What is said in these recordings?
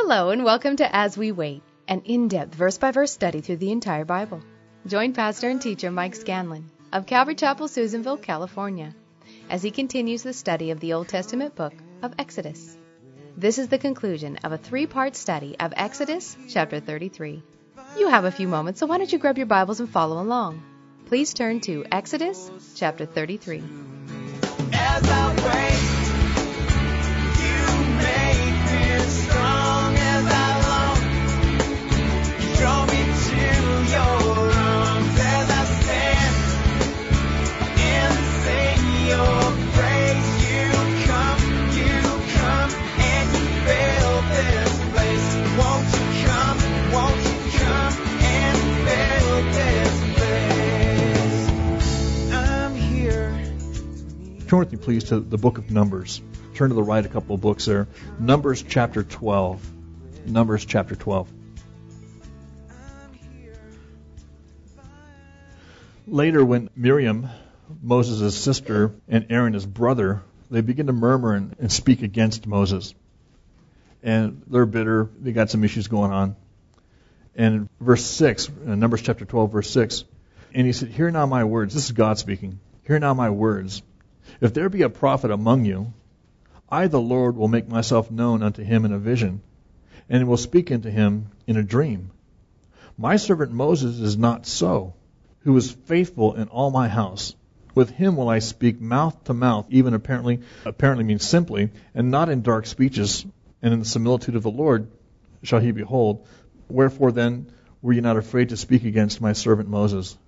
Hello and welcome to As We Wait, an in-depth verse-by-verse study through the entire Bible. Join pastor and teacher Mike Scanlon of Calvary Chapel, Susanville, California, as he continues the study of the Old Testament book of Exodus. This is the conclusion of a 3-part study of Exodus chapter 33. You have a few moments, so why don't you grab your Bibles and follow along. Please turn to Exodus chapter 33. As I wait, you make me strong as I long. Draw me to your arms as I stand and sing your praise. You come, and you fill this place. Won't you come and fill this place? I'm here. Turn with me, please, to the book of Numbers. Turn to the right a couple of books there. Numbers chapter 12. Numbers chapter 12. Later, when Miriam, Moses' sister, and Aaron, his brother, they begin to murmur and speak against Moses. And they're bitter. They got some issues going on. And in verse 6, in Numbers chapter 12, verse 6, and he said, "Hear now my words." This is God speaking. "Hear now my words. If there be a prophet among you, I, the Lord, will make myself known unto him in a vision, and will speak unto him in a dream. My servant Moses is not so, who is faithful in all my house. With him will I speak mouth to mouth, even apparently means simply, and not in dark speeches, and in the similitude of the Lord shall he behold. Wherefore then were ye not afraid to speak against my servant Moses?"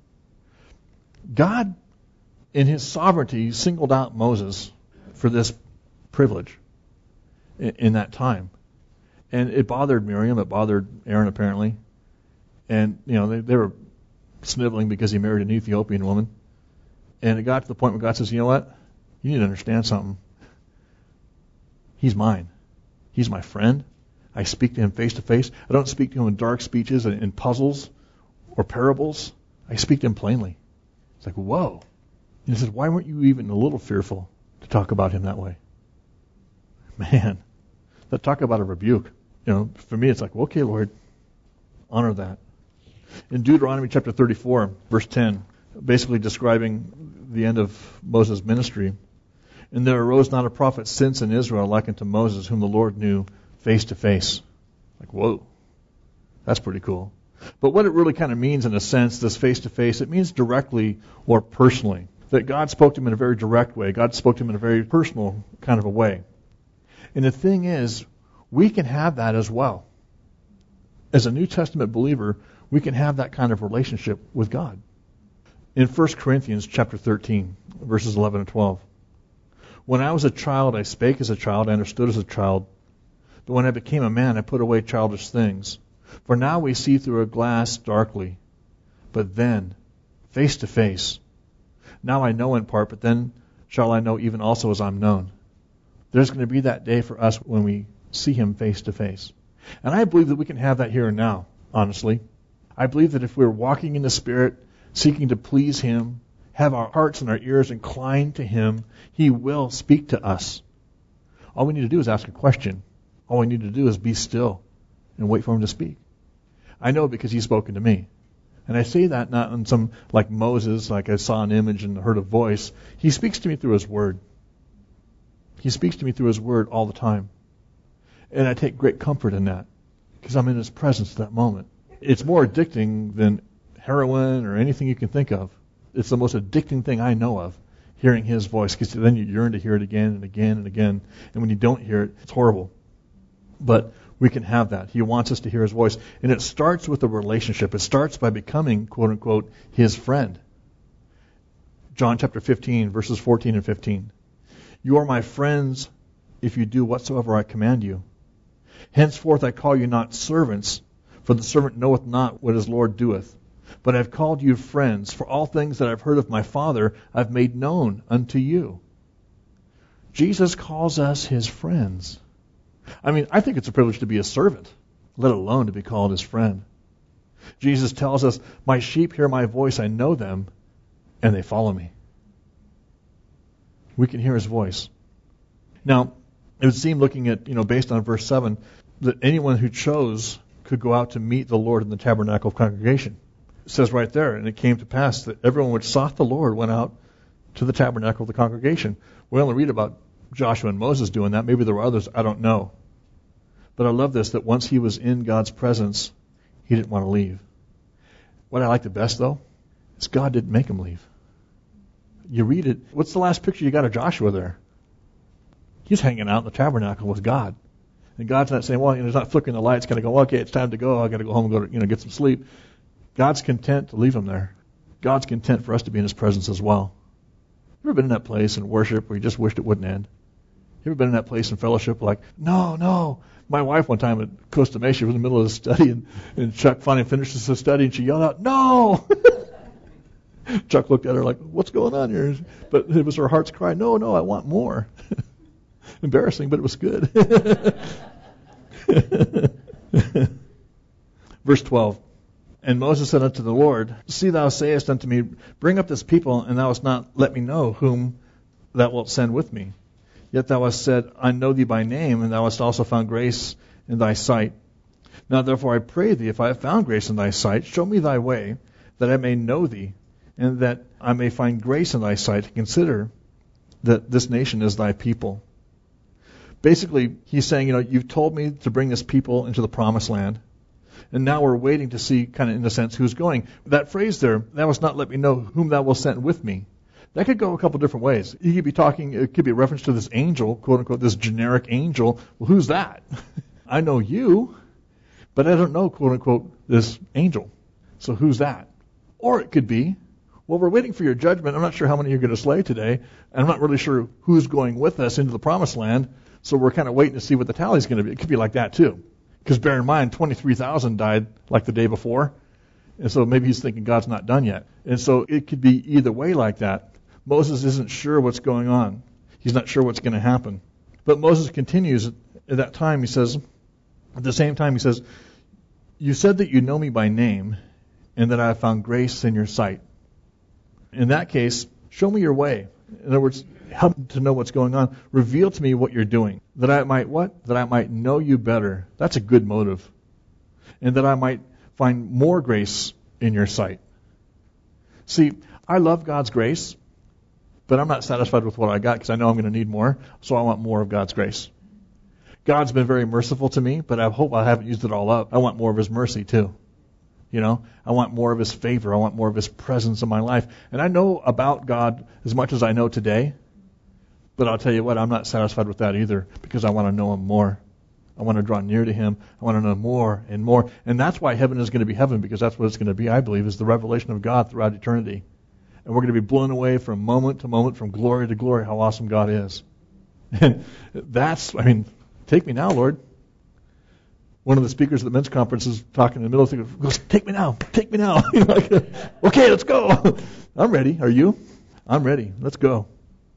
God, in his sovereignty, singled out Moses for this privilege in that time. And it bothered Miriam, it bothered Aaron apparently. And, they were sniveling because he married an Ethiopian woman. And it got to the point where God says, "You know what? You need to understand something. He's mine. He's my friend. I speak to him face to face. I don't speak to him in dark speeches and in puzzles or parables. I speak to him plainly." It's like, whoa. And he says, "Why weren't you even a little fearful to talk about him that way?" Man, that talk about a rebuke. For me, it's like, okay, Lord, honor that. In Deuteronomy chapter 34, verse 10, basically describing the end of Moses' ministry, "And there arose not a prophet since in Israel like unto Moses, whom the Lord knew face to face." Like, whoa, that's pretty cool. But what it really kind of means in a sense, this face to face, it means directly or personally. That God spoke to him in a very direct way. God spoke to him in a very personal kind of a way. And the thing is, we can have that as well. As a New Testament believer, we can have that kind of relationship with God. In 1 Corinthians chapter 13, verses 11 and 12. "When I was a child, I spake as a child, I understood as a child. But when I became a man, I put away childish things. For now we see through a glass darkly, but then face to face. Now I know in part, but then shall I know even also as I'm known." There's going to be that day for us when we see him face to face. And I believe that we can have that here and now, honestly. I believe that if we're walking in the Spirit, seeking to please him, have our hearts and our ears inclined to him, he will speak to us. All we need to do is ask a question. All we need to do is be still and wait for him to speak. I know because he's spoken to me. And I say that not in some, like Moses, like I saw an image and heard a voice. He speaks to me through his word. He speaks to me through his word all the time. And I take great comfort in that because I'm in his presence at that moment. It's more addicting than heroin or anything you can think of. It's the most addicting thing I know of, hearing his voice, because then you yearn to hear it again and again and again. And when you don't hear it, it's horrible. But we can have that. He wants us to hear his voice. And it starts with a relationship. It starts by becoming, quote unquote, his friend. John chapter 15, verses 14 and 15. "You are my friends if you do whatsoever I command you. Henceforth I call you not servants, for the servant knoweth not what his Lord doeth. But I have called you friends, for all things that I have heard of my Father I have made known unto you." Jesus calls us his friends. I think it's a privilege to be a servant, let alone to be called his friend. Jesus tells us, "My sheep hear my voice, I know them, and they follow me." We can hear his voice. Now, it would seem, looking at, based on verse 7, that anyone who chose could go out to meet the Lord in the tabernacle of congregation. It says right there, and it came to pass that everyone which sought the Lord went out to the tabernacle of the congregation. We only read about Joshua and Moses doing that. Maybe there were others, I don't know. But I love this, that once he was in God's presence, he didn't want to leave. What I like the best, though, is God didn't make him leave. You read it. What's the last picture you got of Joshua there? He's hanging out in the tabernacle with God. And God's not saying, well, he's not flickering the lights, kind of go, okay, it's time to go. I got to go home and go to, get some sleep. God's content to leave him there. God's content for us to be in his presence as well. You ever been in that place in worship where you just wished it wouldn't end? You ever been in that place in fellowship like, no. My wife one time at Costa Mesa, she was in the middle of the study, and Chuck finally finishes the study, and she yelled out, no! Chuck looked at her like, what's going on here? But it was her heart's cry, no, I want more. Embarrassing, but it was good. Verse 12. And Moses said unto the Lord, see, thou sayest unto me, bring up this people, and thou hast not let me know whom thou wilt send with me. Yet thou hast said, I know thee by name, and thou hast also found grace in thy sight. Now therefore I pray thee, if I have found grace in thy sight, show me thy way, that I may know thee, and that I may find grace in thy sight, to consider that this nation is thy people. Basically, he's saying, you've told me to bring this people into the promised land, and now we're waiting to see, kind of in a sense, who's going. That phrase there, thou hast not let me know whom thou wilt send with me. That could go a couple different ways. You could be talking, it could be a reference to this angel, quote unquote, this generic angel. Well, who's that? I know you, but I don't know, quote unquote, this angel. So who's that? Or it could be, well, we're waiting for your judgment. I'm not sure how many you're going to slay today, and I'm not really sure who's going with us into the promised land, so we're kind of waiting to see what the tally's going to be. It could be like that too. Because bear in mind, 23,000 died like the day before, and so maybe he's thinking God's not done yet. And so it could be either way like that. Moses isn't sure what's going on. He's not sure what's going to happen. But Moses continues at that time, he says, at the same time, he says, you said that you know me by name, and that I have found grace in your sight. In that case, show me your way. In other words, help me to know what's going on. Reveal to me what you're doing. That I might what? That I might know you better. That's a good motive. And that I might find more grace in your sight. See, I love God's grace, but I'm not satisfied with what I got because I know I'm going to need more, so I want more of God's grace. God's been very merciful to me, but I hope I haven't used it all up. I want more of his mercy too. I want more of his favor. I want more of his presence in my life. And I know about God as much as I know today, but I'll tell you what, I'm not satisfied with that either because I want to know him more. I want to draw near to him. I want to know more and more. And that's why heaven is going to be heaven, because that's what it's going to be, I believe, is the revelation of God throughout eternity. And we're going to be blown away from moment to moment, from glory to glory, how awesome God is. And take me now, Lord. One of the speakers at the men's conference is talking in the middle of the thing, goes, take me now. Okay, let's go. I'm ready. Are you? I'm ready. Let's go.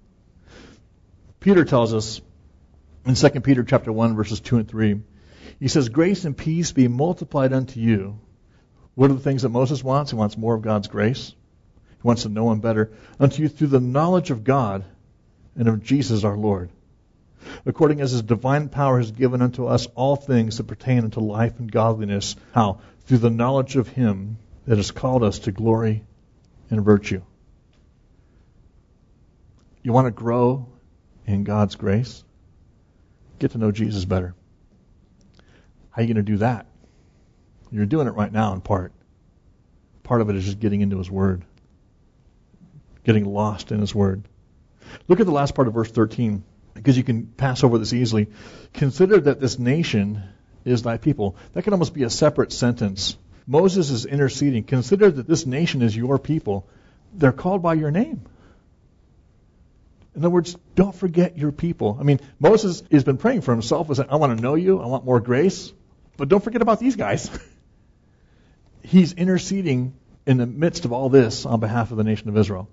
Peter tells us in 2 Peter chapter 1, verses 2 and 3, he says, grace and peace be multiplied unto you. What are the things that Moses wants? He wants more of God's grace. He wants to know him better. Unto you through the knowledge of God and of Jesus our Lord, according as his divine power has given unto us all things that pertain unto life and godliness. How? Through the knowledge of him that has called us to glory and virtue. You want to grow in God's grace? Get to know Jesus better. How are you going to do that? You're doing it right now in part. Part of it is just getting into his word. Getting lost in his word. Look at the last part of verse 13, because you can pass over this easily. Consider that this nation is thy people. That could almost be a separate sentence. Moses is interceding. Consider that this nation is your people. They're called by your name. In other words, don't forget your people. Moses has been praying for himself. I want to know you. I want more grace. But don't forget about these guys. He's interceding in the midst of all this on behalf of the nation of Israel.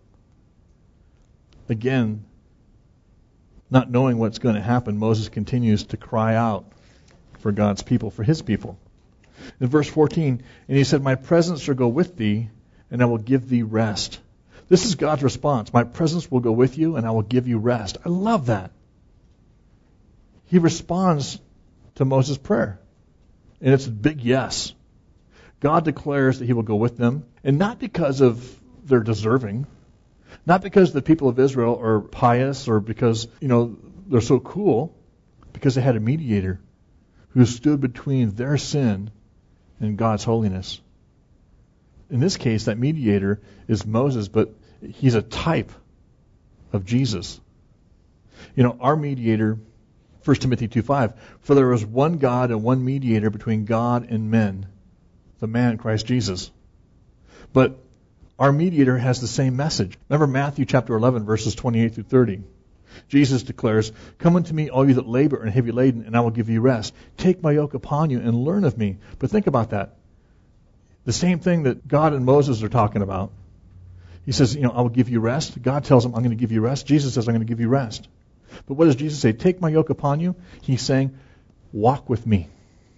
Again, not knowing what's going to happen, Moses continues to cry out for God's people, for his people. In verse 14, and he said, my presence shall go with thee, and I will give thee rest. This is God's response. My presence will go with you, and I will give you rest. I love that. He responds to Moses' prayer. And it's a big yes. God declares that he will go with them, and not because of their deserving, not because the people of Israel are pious or because, they're so cool, because they had a mediator who stood between their sin and God's holiness. In this case, that mediator is Moses, but he's a type of Jesus. Our mediator, 1 Timothy 2:5, for there is one God and one mediator between God and men, the man Christ Jesus. But our mediator has the same message. Remember Matthew chapter 11, verses 28 through 30. Jesus declares, come unto me, all you that labor and heavy laden, and I will give you rest. Take my yoke upon you and learn of me. But think about that. The same thing that God and Moses are talking about. He says, I will give you rest. God tells him, I'm going to give you rest. Jesus says, I'm going to give you rest. But what does Jesus say? Take my yoke upon you. He's saying, walk with me.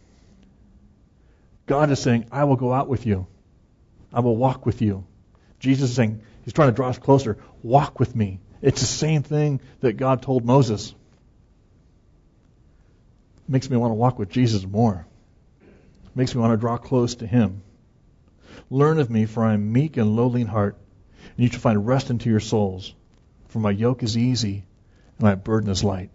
God is saying, I will go out with you. I will walk with you. Jesus is saying, he's trying to draw us closer. Walk with me. It's the same thing that God told Moses. It makes me want to walk with Jesus more. It makes me want to draw close to him. Learn of me, for I am meek and lowly in heart, and you shall find rest unto your souls. For my yoke is easy, and my burden is light.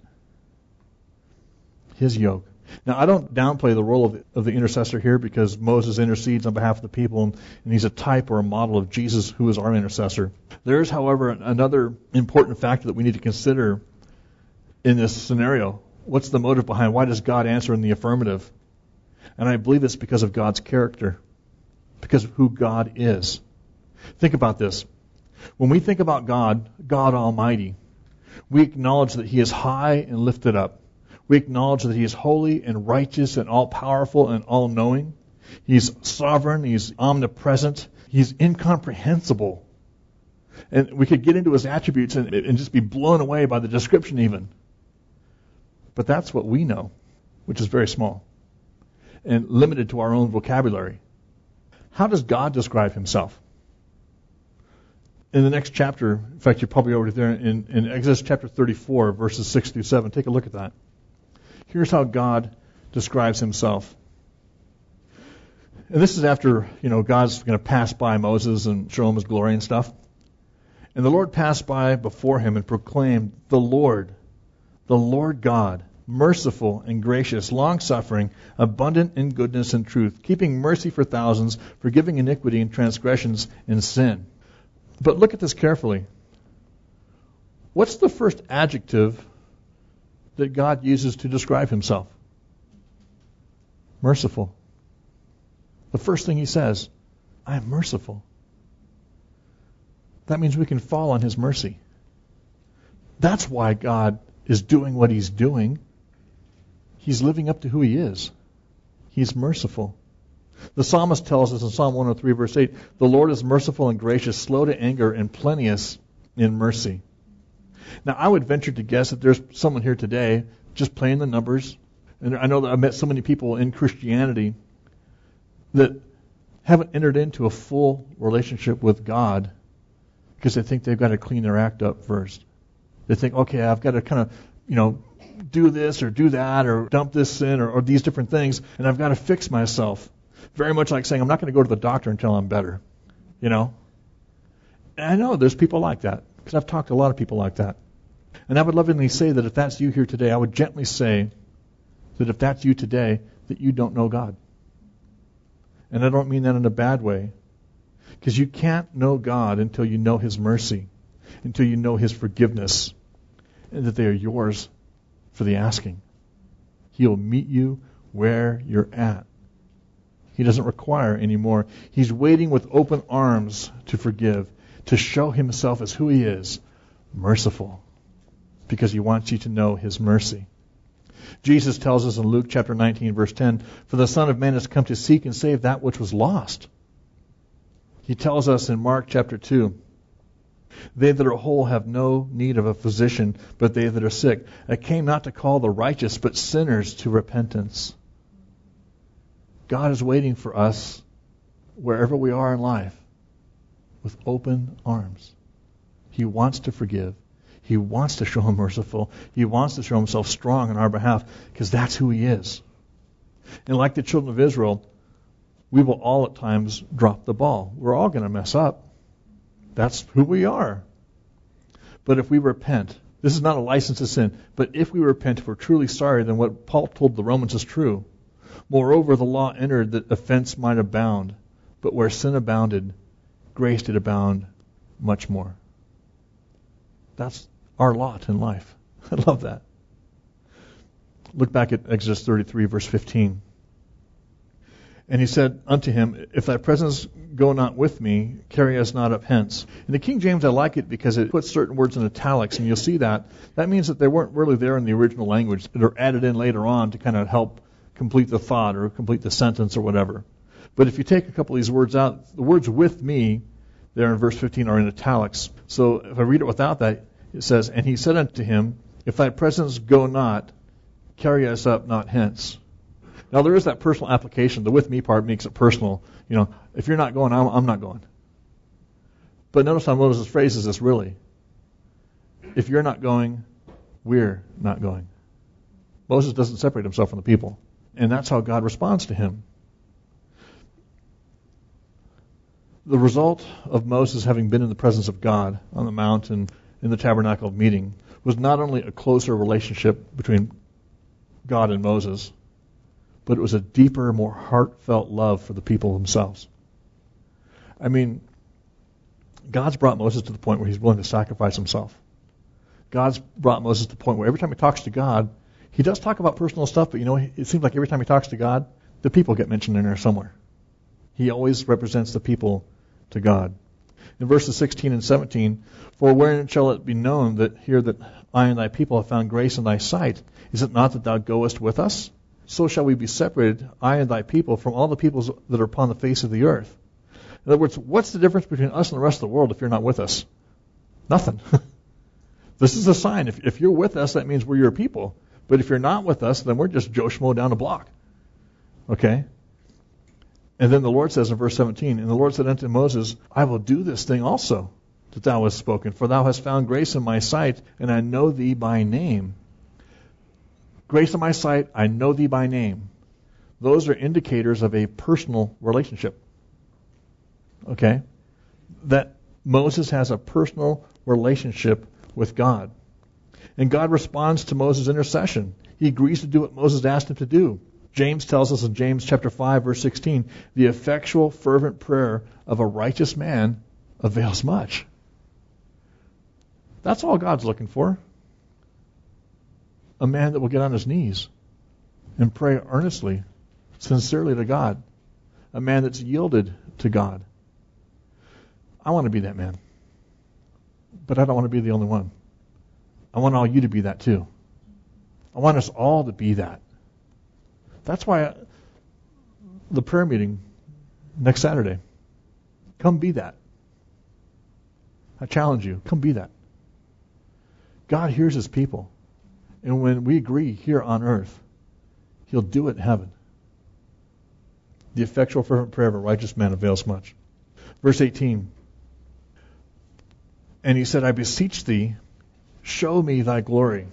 His yoke. Now, I don't downplay the role of the intercessor here, because Moses intercedes on behalf of the people, and he's a type or a model of Jesus, who is our intercessor. There is, however, another important factor that we need to consider in this scenario. What's the motive behind? Why does God answer in the affirmative? And I believe it's because of God's character, because of who God is. Think about this. When we think about God, God Almighty, we acknowledge that he is high and lifted up. We acknowledge that he is holy and righteous and all-powerful and all-knowing. He's sovereign. He's omnipresent. He's incomprehensible. And we could get into his attributes and just be blown away by the description even. But that's what we know, which is very small and limited to our own vocabulary. How does God describe himself? In the next chapter, in fact, you're probably over there in Exodus chapter 34, verses 6 through 7. Take a look at that. Here's how God describes himself. And this is after, God's going to pass by Moses and show him his glory and stuff. And the Lord passed by before him and proclaimed, the Lord God, merciful and gracious, long-suffering, abundant in goodness and truth, keeping mercy for thousands, forgiving iniquity and transgressions and sin. But look at this carefully. What's the first adjective that God uses to describe himself? Merciful. The first thing he says, I am merciful. That means we can fall on his mercy. That's why God is doing what he's doing. He's living up to who he is. He's merciful. The psalmist tells us in Psalm 103, verse 8, the Lord is merciful and gracious, slow to anger, and plenteous in mercy. Now, I would venture to guess that there's someone here today just playing the numbers. And I know that I've met so many people in Christianity that haven't entered into a full relationship with God because they think they've got to clean their act up first. They think, okay, I've got to kind of, do this or do that or dump this sin or these different things, and I've got to fix myself. Very much like saying, I'm not going to go to the doctor until I'm better. And I know there's people like that, because I've talked to a lot of people like that. And I would lovingly say that if that's you here today, I would gently say that if that's you today, that you don't know God. And I don't mean that in a bad way, because you can't know God until you know his mercy, until you know his forgiveness, and that they are yours for the asking. He'll meet you where you're at. He doesn't require any more. He's waiting with open arms to forgive, to show himself as who he is, merciful, because he wants you to know his mercy. Jesus tells us in Luke chapter 19, verse 10, for the Son of Man has come to seek and save that which was lost. He tells us in Mark chapter 2, they that are whole have no need of a physician, but they that are sick. I came not to call the righteous, but sinners to repentance. God is waiting for us, wherever we are in life, with open arms. He wants to forgive. He wants to show him merciful. He wants to show himself strong on our behalf, because that's who he is. And like the children of Israel, we will all at times drop the ball. We're all going to mess up. That's who we are. But if we repent, this is not a license to sin, but if we repent, if we're truly sorry, then what Paul told the Romans is true. Moreover, the law entered that offense might abound, but where sin abounded, grace did abound much more. That's our lot in life. I love that. Look back at Exodus 33, verse 15. And he said unto him, If thy presence go not with me, carry us not up hence. In the King James, I like it because it puts certain words in italics, and you'll see that. That means that they weren't really there in the original language. They're added in later on to kind of help complete the thought or complete the sentence or whatever. But if you take a couple of these words out, the words with me there in verse 15 are in italics. So if I read it without that, it says, And he said unto him, If thy presence go not, carry us up not hence. Now, there is that personal application. The with me part makes it personal. You know, if you're not going, I'm not going. But notice how Moses phrases this really. If you're not going, we're not going. Moses doesn't separate himself from the people. And that's how God responds to him. The result of Moses having been in the presence of God on the mount and in the tabernacle of meeting was not only a closer relationship between God and Moses, but it was a deeper, more heartfelt love for the people themselves. I mean, God's brought Moses to the point where he's willing to sacrifice himself. God's brought Moses to the point where every time he talks to God, he does talk about personal stuff, but you know, it seems like every time he talks to God, the people get mentioned in there somewhere. He always represents the people to God. In verses 16 and 17, For wherein shall it be known that I and thy people have found grace in thy sight? Is it not that thou goest with us? So shall we be separated, I and thy people, from all the peoples that are upon the face of the earth. In other words, what's the difference between us and the rest of the world if you're not with us? Nothing. This is a sign. If you're with us, that means we're your people. But if you're not with us, then we're just Joe Schmo down the block. Okay? And then the Lord says in verse 17, And the Lord said unto Moses, I will do this thing also that thou hast spoken, for thou hast found grace in my sight, and I know thee by name. Grace in my sight, I know thee by name. Those are indicators of a personal relationship. Okay? That Moses has a personal relationship with God. And God responds to Moses' intercession. He agrees to do what Moses asked him to do. James tells us in James chapter 5, verse 16, the effectual, fervent prayer of a righteous man avails much. That's all God's looking for. A man that will get on his knees and pray earnestly, sincerely to God. A man that's yielded to God. I want to be that man. But I don't want to be the only one. I want all you to be that too. I want us all to be that. That's why the prayer meeting next Saturday, come be that. I challenge you, come be that. God hears his people. And when we agree here on earth, he'll do it in heaven. The effectual fervent prayer of a righteous man avails much. Verse 18. And he said, I beseech thee, show me thy glory.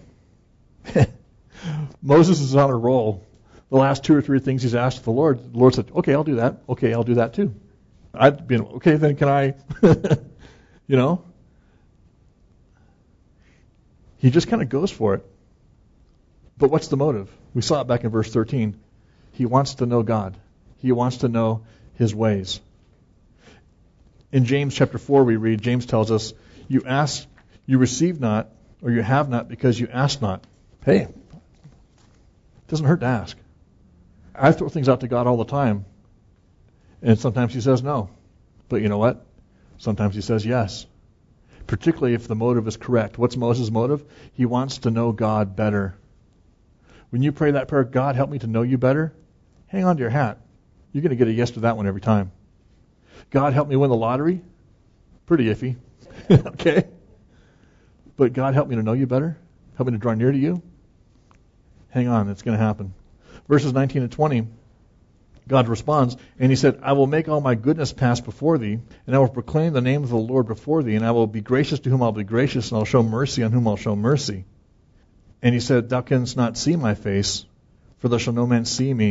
Moses is on a roll. The last 2 or 3 things he's asked the Lord said, okay, I'll do that. Okay, I'll do that too. I'd be, okay, then can I, you know? He just kind of goes for it. But what's the motive? We saw it back in verse 13. He wants to know God. He wants to know his ways. In James chapter 4 we read, James tells us, you ask, you receive not, or you have not because you ask not. Hey, it doesn't hurt to ask. I throw things out to God all the time, and sometimes he says no. But you know what? Sometimes he says yes. Particularly if the motive is correct. What's Moses' motive? He wants to know God better. When you pray that prayer, God, help me to know you better, hang on to your hat. You're going to get a yes to that one every time. God, help me win the lottery? Pretty iffy. Okay? But God, help me to know you better? Help me to draw near to you? Hang on, it's going to happen. Verses 19 and 20, God responds, and he said, I will make all my goodness pass before thee, and I will proclaim the name of the Lord before thee, and I will be gracious to whom I'll be gracious, and I'll show mercy on whom I'll show mercy. And he said, Thou canst not see my face, for thus shall no man see me,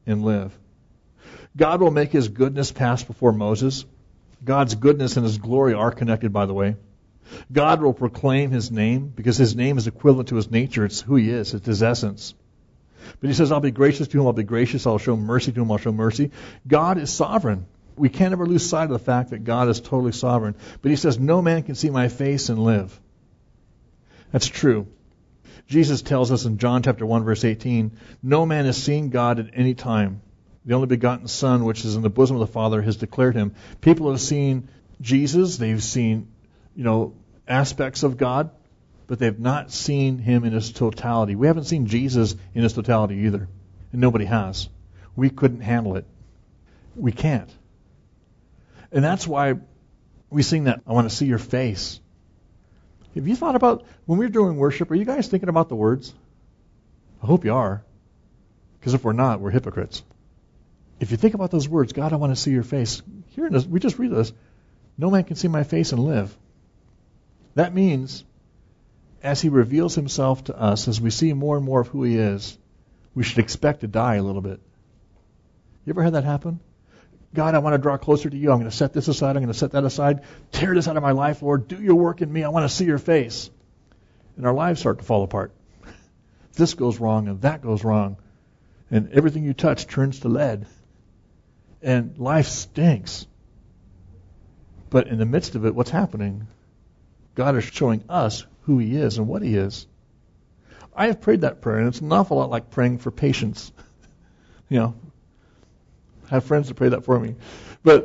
and live. God will make his goodness pass before Moses. God's goodness and his glory are connected, by the way. God will proclaim his name because his name is equivalent to his nature. It's who he is. It's his essence. But he says, I'll be gracious to whom I'll be gracious. I'll show mercy to whom I'll show mercy. God is sovereign. We can't ever lose sight of the fact that God is totally sovereign. But he says, no man can see my face and live. That's true. Jesus tells us in John chapter 1, verse 18, no man has seen God at any time. The only begotten Son, which is in the bosom of the Father, has declared him. People have seen Jesus. They've seen, aspects of God, but they've not seen him in his totality. We haven't seen Jesus in his totality either, and nobody has. We couldn't handle it. We can't. And that's why we sing that, I want to see your face. Have you thought about, when we're doing worship, are you guys thinking about the words? I hope you are. Because if we're not, we're hypocrites. If you think about those words, God, I want to see your face. Here in this, we just read this. No man can see my face and live. That means, as he reveals himself to us, as we see more and more of who he is, we should expect to die a little bit. You ever had that happen? God, I want to draw closer to you. I'm going to set this aside. I'm going to set that aside. Tear this out of my life, Lord. Do your work in me. I want to see your face. And our lives start to fall apart. This goes wrong and that goes wrong. And everything you touch turns to lead. And life stinks. But in the midst of it, what's happening? God is showing us who he is and what he is. I have prayed that prayer, and it's an awful lot like praying for patience. I have friends that pray that for me. But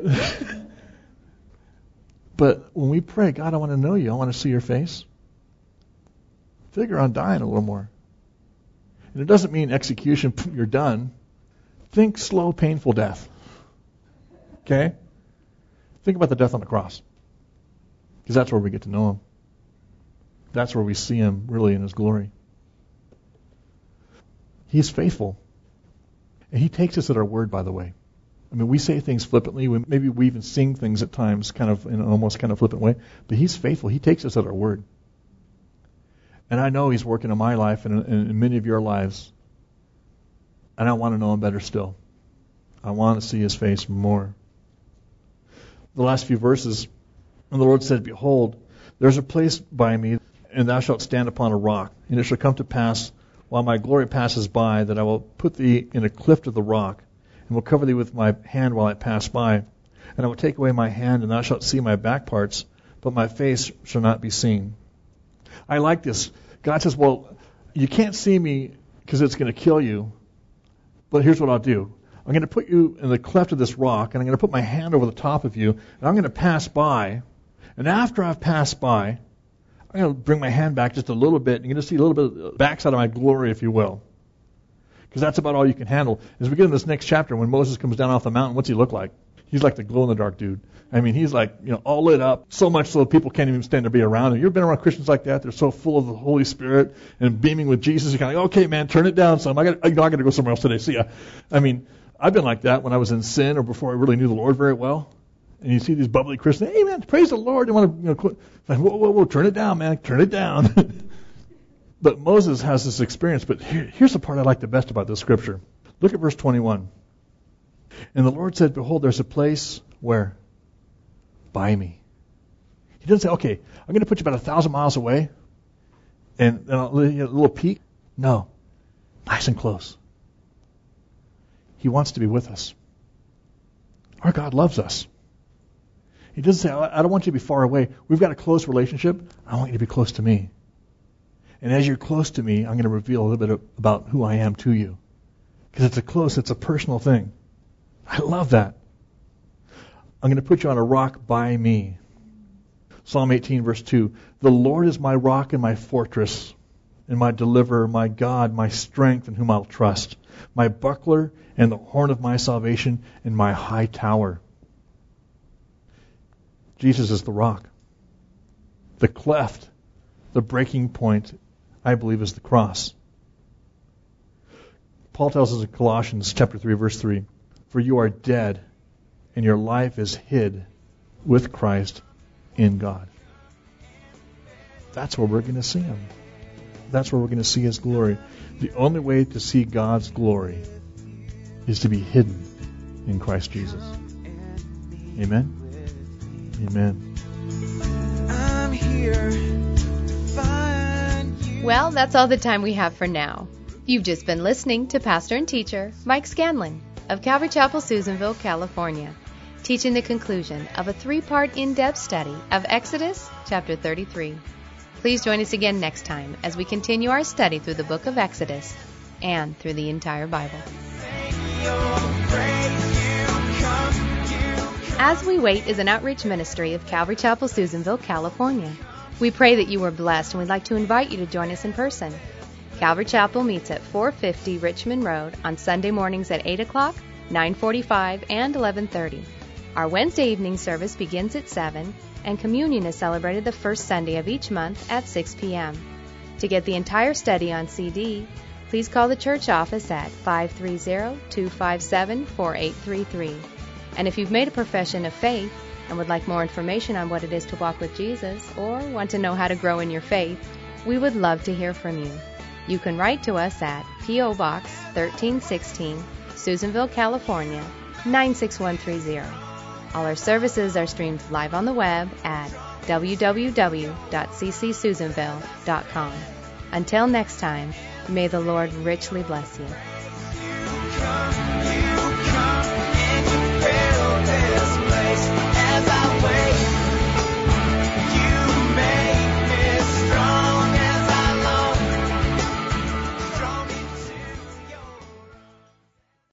when we pray, God, I want to know you. I want to see your face. Figure on dying a little more. And it doesn't mean execution, you're done. Think slow, painful death. Okay? Think about the death on the cross. Because that's where we get to know him. That's where we see him really in his glory. He's faithful. And he takes us at our word, by the way. I mean, we say things flippantly. Maybe we even sing things at times kind of in an almost kind of flippant way. But he's faithful. He takes us at our word. And I know he's working in my life and in many of your lives. And I want to know him better still. I want to see his face more. The last few verses, and the Lord said, behold, there's a place by me, and thou shalt stand upon a rock. And it shall come to pass, while my glory passes by, that I will put thee in a cleft of the rock, and will cover thee with my hand while I pass by. And I will take away my hand, and thou shalt see my back parts, but my face shall not be seen. I like this. God says, well, you can't see me because it's going to kill you, but here's what I'll do. I'm going to put you in the cleft of this rock, and I'm going to put my hand over the top of you, and I'm going to pass by. And after I've passed by, I'm going to bring my hand back just a little bit, and you're going to see a little bit of the backside of my glory, if you will. Because that's about all you can handle. As we get in this next chapter, when Moses comes down off the mountain, what's he look like? He's like the glow-in-the-dark dude. I mean, he's like, all lit up, so much so people can't even stand to be around him. You've been around Christians like that? They're so full of the Holy Spirit and beaming with Jesus. You're kind of like, okay, man, turn it down some. I got to go somewhere else today. See ya. I mean, I've been like that when I was in sin or before I really knew the Lord very well. And you see these bubbly Christians, hey, man, praise the Lord. They want to, like, whoa, turn it down, man, turn it down. But Moses has this experience. But here's the part I like the best about this scripture. Look at verse 21. And the Lord said, behold, there's a place where? By me. He doesn't say, okay, I'm going to put you about 1,000 miles away and a little peak. No. Nice and close. He wants to be with us. Our God loves us. He doesn't say, I don't want you to be far away. We've got a close relationship. I want you to be close to me. And as you're close to me, I'm going to reveal a little bit about who I am to you. Because it's a personal thing. I love that. I'm going to put you on a rock by me. Psalm 18, verse 2. The Lord is my rock and my fortress, and my deliverer, my God, my strength, in whom I'll trust, my buckler and the horn of my salvation, and my high tower. Jesus is the rock. The cleft, the breaking point, I believe, is the cross. Paul tells us in Colossians chapter 3, verse 3, for you are dead, and your life is hid with Christ in God. That's where we're going to see him. That's where we're going to see his glory. The only way to see God's glory is to be hidden in Christ Jesus. Amen? Amen. I'm here to find you. Well, that's all the time we have for now. You've just been listening to pastor and teacher Mike Scanlon of Calvary Chapel, Susanville, California, teaching the conclusion of a 3-part in-depth study of Exodus chapter 33. Please join us again next time as we continue our study through the book of Exodus and through the entire Bible. As We Wait is an outreach ministry of Calvary Chapel, Susanville, California. We pray that you were blessed, and we'd like to invite you to join us in person. Calvary Chapel meets at 450 Richmond Road on Sunday mornings at 8 o'clock, 9:45, and 11:30. Our Wednesday evening service begins at 7, and communion is celebrated the first Sunday of each month at 6 p.m. To get the entire study on CD, please call the church office at 530-257-4833. And if you've made a profession of faith and would like more information on what it is to walk with Jesus, or want to know how to grow in your faith, we would love to hear from you. You can write to us at P.O. Box 1316, Susanville, California, 96130. All our services are streamed live on the web at www.ccsusanville.com. Until next time, may the Lord richly bless you.